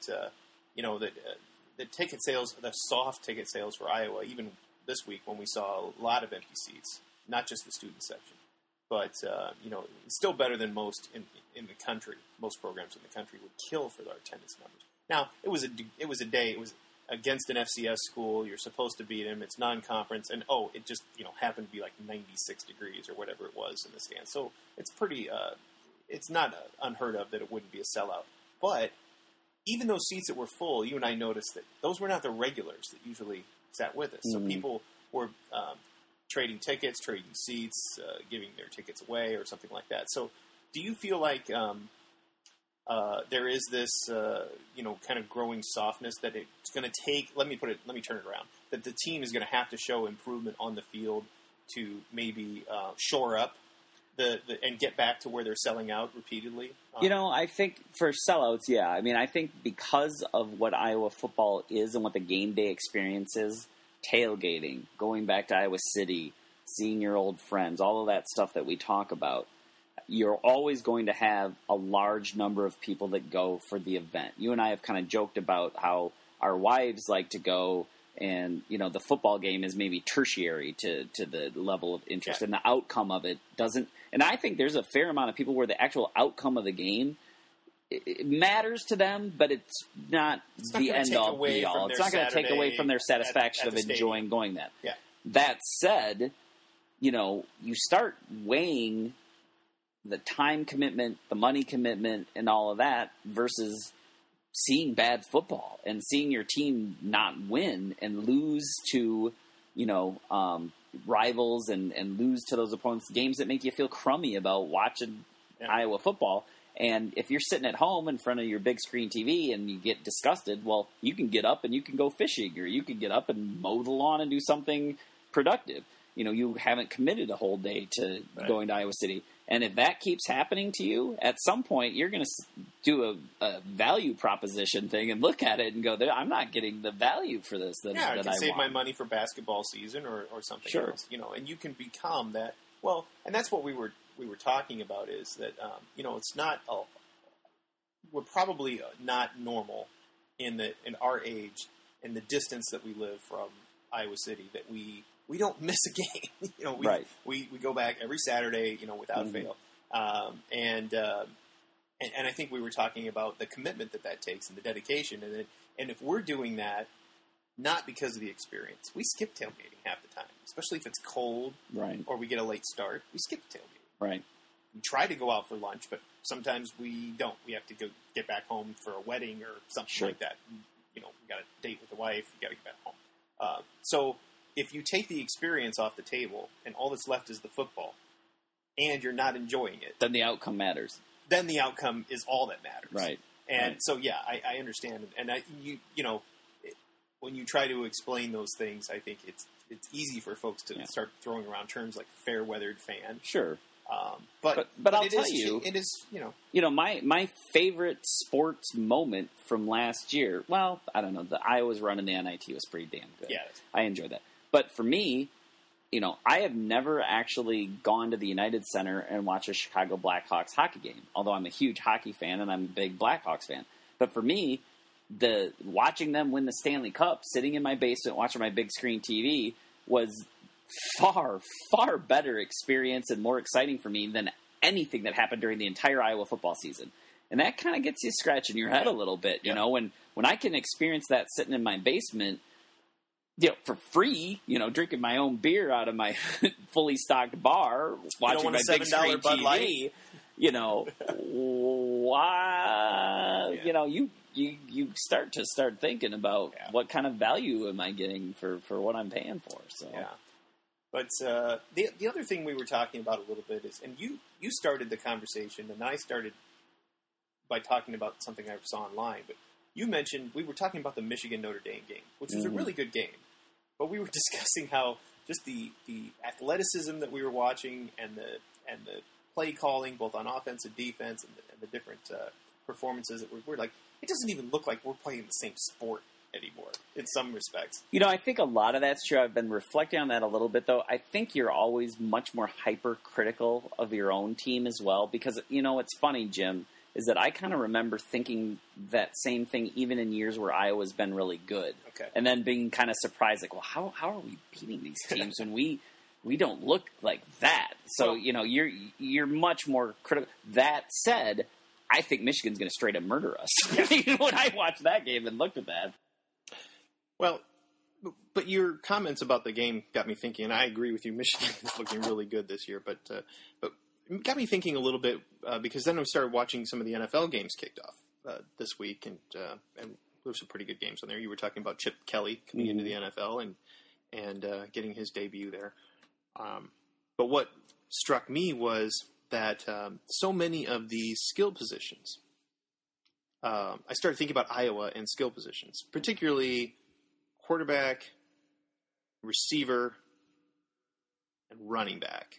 the ticket sales, the soft ticket sales for Iowa, even this week when we saw a lot of empty seats, not just the student section, but it's still better than most in the country. Most programs in the country would kill for their attendance numbers. Now, it was a day. It was against an FCS school. You're supposed to beat them. It's non-conference, and it just happened to be like 96 degrees or whatever it was in the stands. So it's pretty. It's not unheard of that it wouldn't be a sellout. But even those seats that were full, you and I noticed that those were not the regulars that usually sat with us. So people were trading tickets, trading seats, giving their tickets away, or something like that. So, do you feel like there is this, kind of growing softness that it's going to take? Let me turn it around. That the team is going to have to show improvement on the field to maybe shore up and get back to where they're selling out repeatedly. I think for sellouts, yeah. I mean, I think because of what Iowa football is and what the game day experience is, tailgating, going back to Iowa City, seeing your old friends, all of that stuff that we talk about, you're always going to have a large number of people that go for the event. You and I have kind of joked about how our wives like to go, and the football game is maybe tertiary to the level of interest, and the outcome of it doesn't. And I think there's a fair amount of people where the actual outcome of the game it matters to them, but it's not the end all be all. It's not going to take away from their satisfaction of enjoying going that. Yeah. That said, you start weighing the time commitment, the money commitment, and all of that versus seeing bad football and seeing your team not win and lose to, rivals and lose to those opponents, games that make you feel crummy about watching Iowa football. And if you're sitting at home in front of your big screen TV and you get disgusted, well, you can get up and you can go fishing, or you can get up and mow the lawn and do something productive. You haven't committed a whole day to going to Iowa City. And if that keeps happening to you, at some point you're going to do a value proposition thing and look at it and go, I'm not getting the value for this that I can save want. my money for basketball season or something else. And you can become that. Well, and that's what we were talking about is that it's not. We're probably not normal in our age and the distance that we live from Iowa City that we don't miss a game. We go back every Saturday, without fail. And I think we were talking about the commitment that takes and the dedication. And if we're doing that, not because of the experience, we skip tailgating half the time, especially if it's cold or we get a late start. We skip tailgating. Right. We try to go out for lunch, but sometimes we don't. We have to go get back home for a wedding or something like that. We got a date with the wife. We got to get back home. So if you take the experience off the table and all that's left is the football, and you're not enjoying it, then the outcome matters. Then the outcome is all that matters. Right. And so, I understand. And when you try to explain those things, I think it's easy for folks to start throwing around terms like fair-weathered fan. Sure. But I'll tell you, it is, my favorite sports moment from last year. Well, I don't know. The Iowa's run in the NIT was pretty damn good. Yeah, I enjoyed that. But for me, I have never actually gone to the United Center and watched a Chicago Blackhawks hockey game. Although I'm a huge hockey fan and I'm a big Blackhawks fan. But for me, watching them win the Stanley Cup, sitting in my basement watching my big screen TV was far, far better experience and more exciting for me than anything that happened during the entire Iowa football season. And that kind of gets you scratching your head a little bit, you know, when I can experience that sitting in my basement, for free, drinking my own beer out of my fully stocked bar, watching my big screen Bud Light? TV, why, you start thinking about what kind of value am I getting for what I'm paying for. So. Yeah. But the other thing we were talking about a little bit is, and you started the conversation, and I started by talking about something I saw online. But you mentioned we were talking about the Michigan Notre Dame game, which was a really good game. But we were discussing how just the athleticism that we were watching and the play calling, both on offense and defense, and the different performances that we're like, it doesn't even look like we're playing the same sport anymore in some respects. I think a lot of that's true. I've been reflecting on that a little bit, though. I think you're always much more hypercritical of your own team as well, because, it's funny, Jim, is that I kind of remember thinking that same thing even in years where Iowa's been really good. Okay. And then being kind of surprised, like, well, how are we beating these teams when we don't look like that? So, you're much more critical. That said, I think Michigan's going to straight up murder us. Yeah. When I watched that game and looked at that. Well, but your comments about the game got me thinking, and I agree with you. Michigan is looking really good this year, but it got me thinking a little bit because then we started watching some of the NFL games kicked off this week, and there were some pretty good games on there. You were talking about Chip Kelly coming into the NFL and getting his debut there. But what struck me was that so many of these skill positions, I started thinking about Iowa and skill positions, particularly quarterback, receiver, and running back.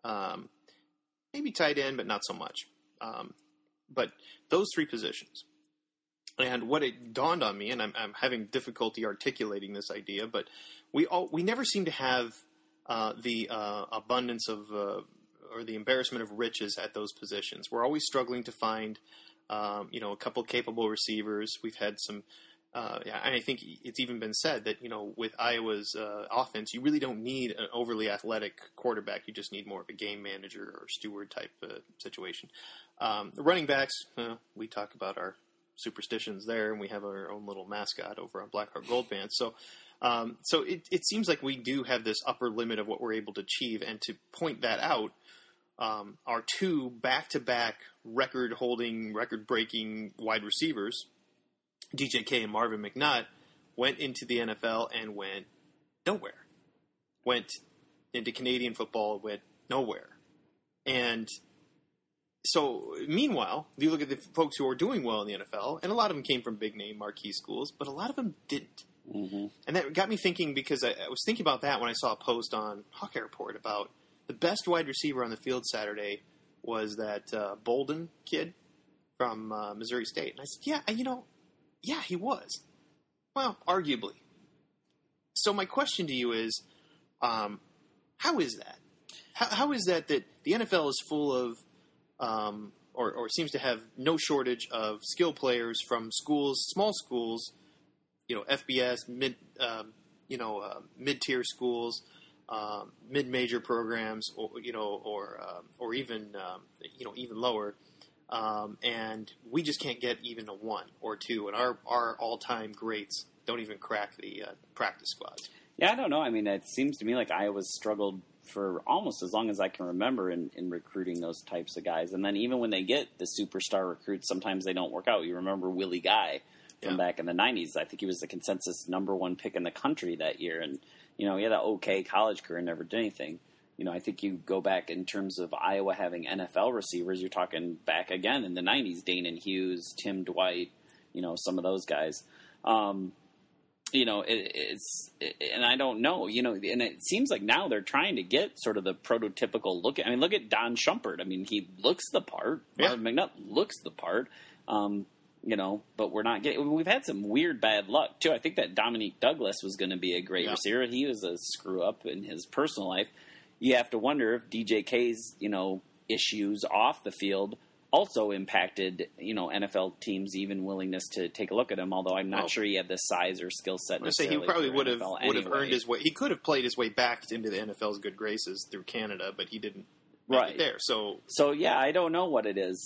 Maybe tight end, but not so much. But those three positions. And what it dawned on me, and I'm having difficulty articulating this idea, but we never seem to have the abundance of or the embarrassment of riches at those positions. We're always struggling to find a couple capable receivers. We've had some. And I think it's even been said that, with Iowa's offense, you really don't need an overly athletic quarterback. You just need more of a game manager or steward type situation. The running backs, we talk about our superstitions there, and we have our own little mascot over on Blackheart Gold Pants. So it seems like we do have this upper limit of what we're able to achieve. And to point that out, our two back-to-back record-breaking wide receivers, DJK and Marvin McNutt, went into the NFL and went nowhere. Went into Canadian football, went nowhere. And so, meanwhile, you look at the folks who are doing well in the NFL, and a lot of them came from big-name marquee schools, but a lot of them didn't. Mm-hmm. And that got me thinking, because I was thinking about that when I saw a post on Hawkeye Report about the best wide receiver on the field Saturday was that Bolden kid from Missouri State. And I said, yeah, he was. Well, arguably. So my question to you is, how is that? How is that the NFL is full of, or seems to have no shortage of skill players from schools, small schools, FBS, mid-tier schools, mid-major programs, or even even lower. And we just can't get even a 1 or 2, and our all-time greats don't even crack the practice squads. Yeah, I don't know. I mean, it seems to me like Iowa's struggled for almost as long as I can remember in recruiting those types of guys. And then even when they get the superstar recruits, sometimes they don't work out. You remember Willie Guy from back in the 90s. I think he was the consensus #1 pick in the country that year. And, he had an okay college career and never did anything. I think you go back in terms of Iowa having NFL receivers, you're talking back again in the 90s, Danon Hughes, Tim Dwight, some of those guys. and I don't know, and it seems like now they're trying to get sort of the prototypical look. I mean, look at Don Shumpert. I mean, he looks the part. Yeah. Marvin McNutt looks the part. But we're not getting. We've had some weird bad luck too. I think that Dominique Douglas was going to be a great receiver. He was a screw up in his personal life. You have to wonder if DJK's issues off the field also impacted NFL teams' even willingness to take a look at him. Although I'm not sure he had the size or skill set. I say he probably would have earned his way. He could have played his way back into the NFL's good graces through Canada, but he didn't. Right there, so yeah, I don't know what it is.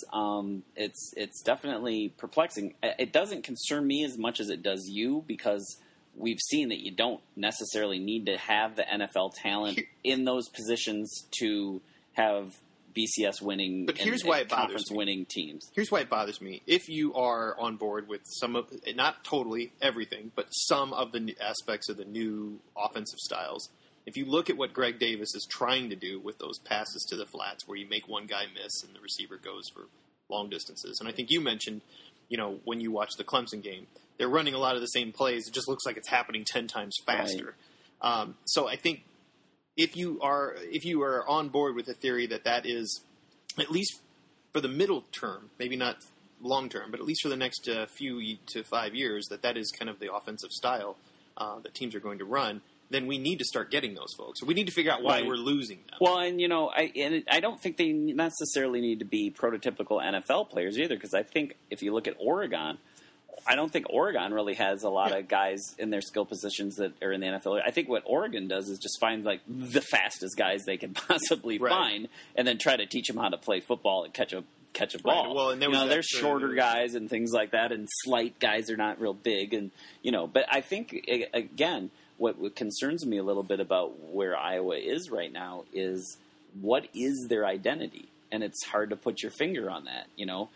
It's definitely perplexing. It doesn't concern me as much as it does you, because we've seen that you don't necessarily need to have the NFL talent in those positions to have BCS winning, but here's why it bothers conference winning teams. Here's why it bothers me. If you are on board with some of, not totally everything, but some of the aspects of the new offensive styles. If you look at what Greg Davis is trying to do with those passes to the flats where you make one guy miss and the receiver goes for long distances, and I think you mentioned, when you watch the Clemson game, they're running a lot of the same plays. It just looks like it's happening 10 times faster. Right. So I think if you are on board with the theory that is, at least for the middle term, maybe not long term, but at least for the next few to 5 years, that is kind of the offensive style that teams are going to run, then we need to start getting those folks. We need to figure out why we're losing them. Well, and I don't think they necessarily need to be prototypical NFL players either, because I think if you look at Oregon, I don't think Oregon really has a lot of guys in their skill positions that are in the NFL. I think what Oregon does is just find like the fastest guys they can possibly find, and then try to teach them how to play football and catch a ball. Right. Well, and they're shorter guys and things like that, and slight guys are not real big, and But I think again, what concerns me a little bit about where Iowa is right now is what is their identity, and it's hard to put your finger on that.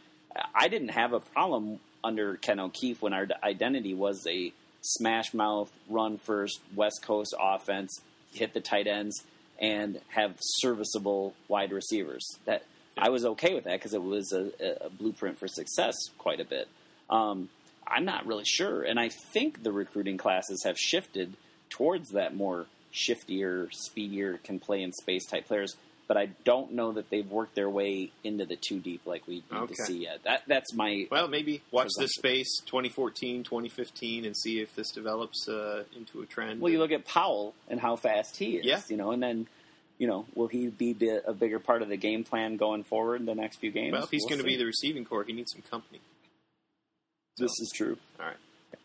I didn't have a problem under Ken O'Keefe when our identity was a smash mouth, run first, West Coast offense, hit the tight ends, and have serviceable wide receivers. That I was okay with that because it was a blueprint for success quite a bit. I'm not really sure, and I think the recruiting classes have shifted towards that more shiftier, speedier, can play in space type players. But I don't know that they've worked their way into the too deep like we need to see yet. That's my... Well, maybe watch this space 2014, 2015 and see if this develops into a trend. Well, you look at Powell and how fast he is, and then, will he be a bigger part of the game plan going forward in the next few games? Well, if he's going to be the receiving core, he needs some company. This is true. All right.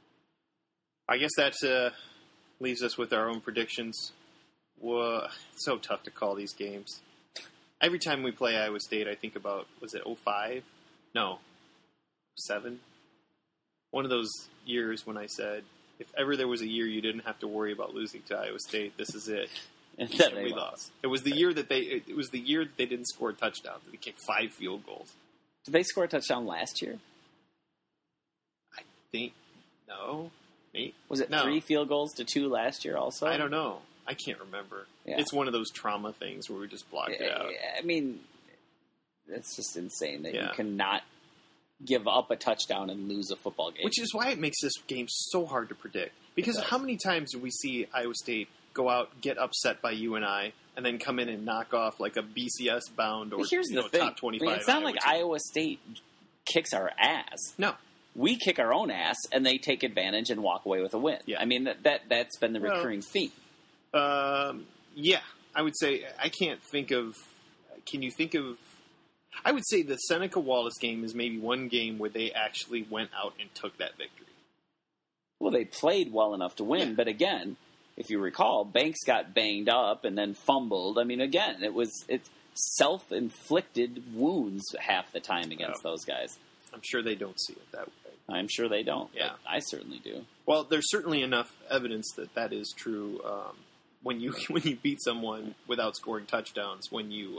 I guess that leaves us with our own predictions. Whoa, it's so tough to call these games. Every time we play Iowa State, I think about, was it 05? No, 07? One of those years when I said, if ever there was a year you didn't have to worry about losing to Iowa State, this is it. And then we lost. It was the year that they didn't score a touchdown. They kicked 5 field goals. Did they score a touchdown last year? I think no. Maybe. Was it 3 field goals to 2 last year also? I don't know. I can't remember. Yeah. It's one of those trauma things where we just blocked it out. I mean, it's just insane that you cannot give up a touchdown and lose a football game. Which is why it makes this game so hard to predict. Because how many times do we see Iowa State go out, get upset by UNI, and then come in and knock off like a BCS bound or top 25? I mean, it's not like Iowa State kicks our ass. No. We kick our own ass, and they take advantage and walk away with a win. Yeah. I mean, that's been the recurring theme. Yeah, I would say I can't think of. Can you think of? I would say the Seneca Wallace game is maybe one game where they actually went out and took that victory. Well, they played well enough to win, but again, if you recall, Banks got banged up and then fumbled. I mean, again, it's self-inflicted wounds half the time against those guys. I'm sure they don't see it that way. I'm sure they don't. Yeah, I certainly do. Well, there's certainly enough evidence that is true. When you beat someone without scoring touchdowns, when you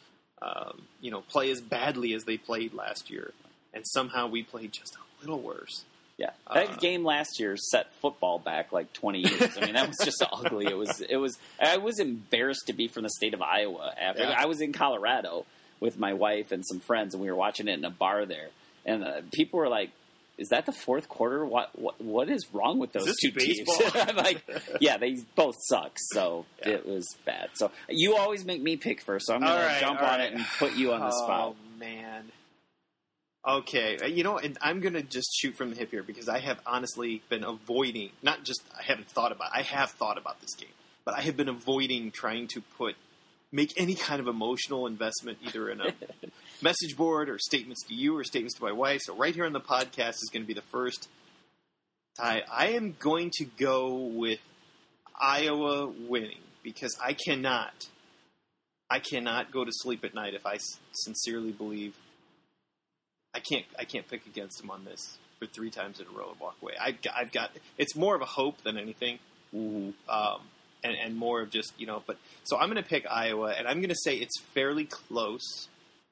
play as badly as they played last year, and somehow we played just a little worse. Yeah, that game last year set football back like 20 years. I mean, that was just ugly. It was. I was embarrassed to be from the state of Iowa. After I was in Colorado with my wife and some friends, and we were watching it in a bar there, and people were like, is that the fourth quarter? What is wrong with those this two baseball? teams? I'm like, yeah, they both suck. So Yeah. it was bad. So you always make me pick first. So I'm going to jump on it and put you on the spot. Oh, man. Okay. And I'm going to just shoot from the hip here because I have honestly been avoiding, not just I have thought about this game, but I have been avoiding trying to make any kind of emotional investment either in a message board or statements to you or statements to my wife. So right here on the podcast is going to be the first tie. I am going to go with Iowa winning because I cannot go to sleep at night if I sincerely believe I can't pick against them on this for 3 times in a row and walk away. I've got it's more of a hope than anything. Mm-hmm. And more of just, but so I'm going to pick Iowa, and I'm going to say it's fairly close.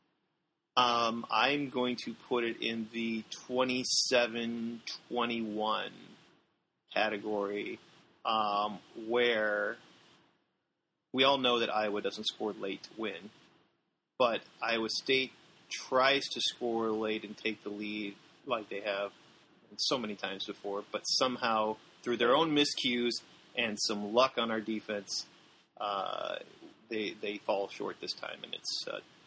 I'm going to put it in the 27-21 category, where we all know that Iowa doesn't score late to win, but Iowa State tries to score late and take the lead like they have so many times before, but somehow through their own miscues and some luck on our defense, they fall short this time, and it's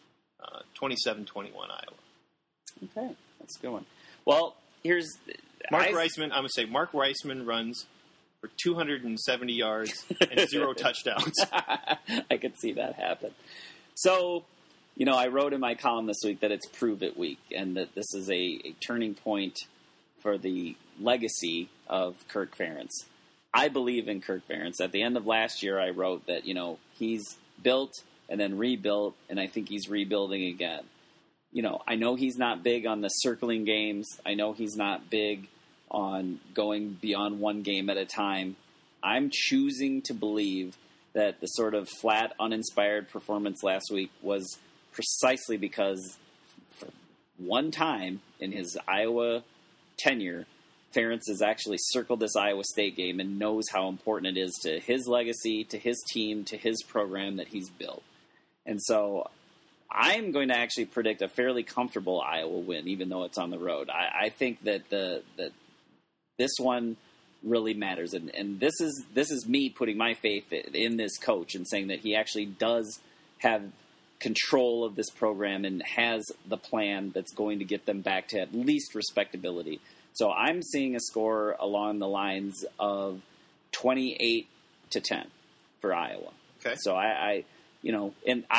27-21 Iowa. Okay, that's a good one. Well, here's Mark Reisman. I'm going to say Mark Reisman runs for 270 yards and 0 touchdowns. I could see that happen. So, I wrote in my column this week that it's Prove It Week, and that this is a turning point for the legacy of Kirk Ferentz. I believe in Kirk Ferentz. At the end of last year, I wrote that, he's built and then rebuilt, and I think he's rebuilding again. I know he's not big on the circling games. I know he's not big on going beyond one game at a time. I'm choosing to believe that the sort of flat, uninspired performance last week was precisely because for one time in his Iowa tenure, Ferentz has actually circled this Iowa State game and knows how important it is to his legacy, to his team, to his program that he's built. And so I'm going to actually predict a fairly comfortable Iowa win, even though it's on the road. I think that that this one really matters, and this is me putting my faith in this coach and saying that he actually does have control of this program and has the plan that's going to get them back to at least respectability. So I'm seeing a score along the lines of 28-10 for Iowa. Okay. So I'll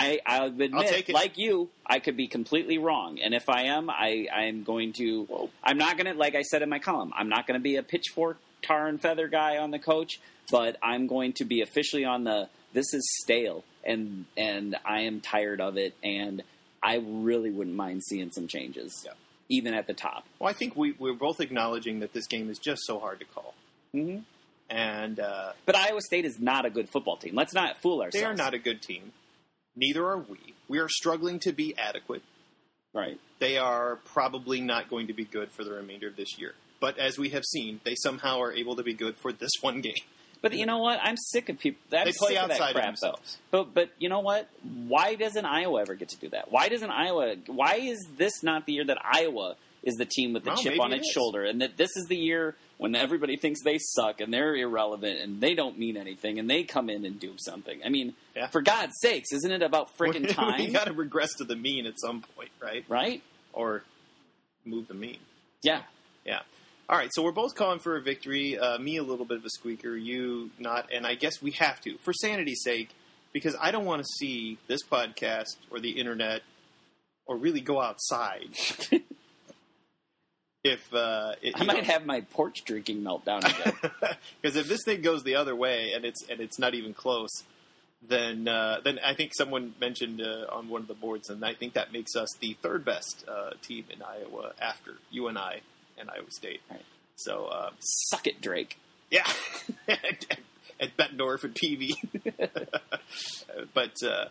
admit, like you, I could be completely wrong. And if I am, I'm going to, I'm not going to, like I said in my column, I'm not going to be a pitchfork, tar and feather guy on the coach, but I'm going to be officially on this is stale and I am tired of it. And I really wouldn't mind seeing some changes. Yeah. Even at the top. Well, I think we're both acknowledging that this game is just so hard to call. Mm-hmm. And but Iowa State is not a good football team. Let's not fool ourselves. They are not a good team. Neither are we. We are struggling to be adequate. Right. They are probably not going to be good for the remainder of this year. But as we have seen, they somehow are able to be good for this one game. But you know what? I'm sick of people. They play outside of that crap, of themselves. But you know what? Why doesn't Iowa ever get to do that? Why is this not the year that Iowa is the team with the chip on its shoulder, and that this is the year when everybody thinks they suck and they're irrelevant and they don't mean anything and they come in and do something? I mean, for God's sakes, isn't it about freaking time? We got to regress to the mean at some point, right? Right? Or move the mean. Yeah. Yeah. All right, so we're both calling for a victory. Me a little bit of a squeaker, you not, and I guess we have to, for sanity's sake, because I don't want to see this podcast or the internet or really go outside. I might have my porch drinking meltdown again. Because if this thing goes the other way and it's not even close, then I think someone mentioned on one of the boards, and I think that makes us the third best team in Iowa after UNI and Iowa State. Right. So suck it, Drake. Yeah, at Bettendorf and Peavy. But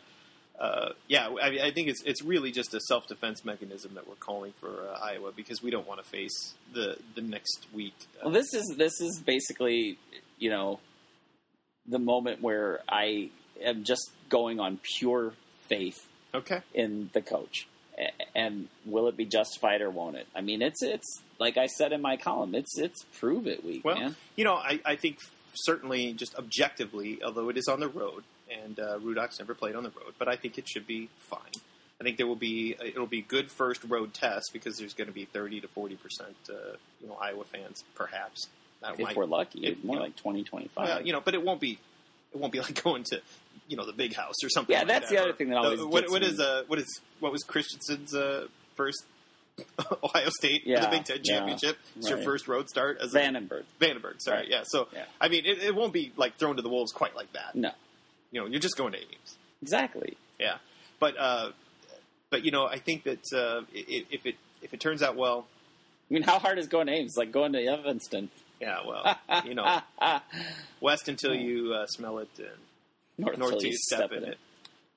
I think it's really just a self-defense mechanism that we're calling for Iowa, because we don't want to face the next week. Well, this is basically, the moment where I am just going on pure faith Okay. in the coach. And will it be justified or won't it? I mean, it's like I said in my column, it's prove it week, well, man. I think certainly just objectively, although it is on the road, and Ruddock's never played on the road, but I think it should be fine. I think it'll be good first road test because there's going to be 30 to 40%, Iowa fans, perhaps. If we're lucky, more like 20, 25. But it won't be like going to, the Big House or something. Yeah, like that's that. the other thing that always what was Christensen's first Ohio State for the Big Ten championship? It's your first road start as Vandenberg. Sorry, right. yeah. So I mean, it won't be like thrown to the wolves quite like that. No, you're just going to Ames. Exactly. Yeah, but I think that if it turns out well, I mean, how hard is going to Ames? Like going to Evanston. Yeah, well, west until you smell it, and north till you step in it.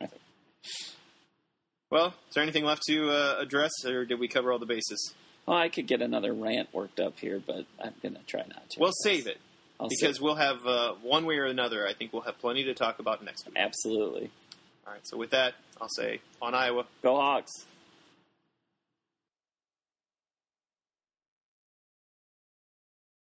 Well, is there anything left to address, or did we cover all the bases? Well, I could get another rant worked up here, but I'm going to try not to. Well, save it. Because we'll have, one way or another, I think we'll have plenty to talk about next week. Absolutely. All right, so with that, I'll say, on Iowa. Go Hawks.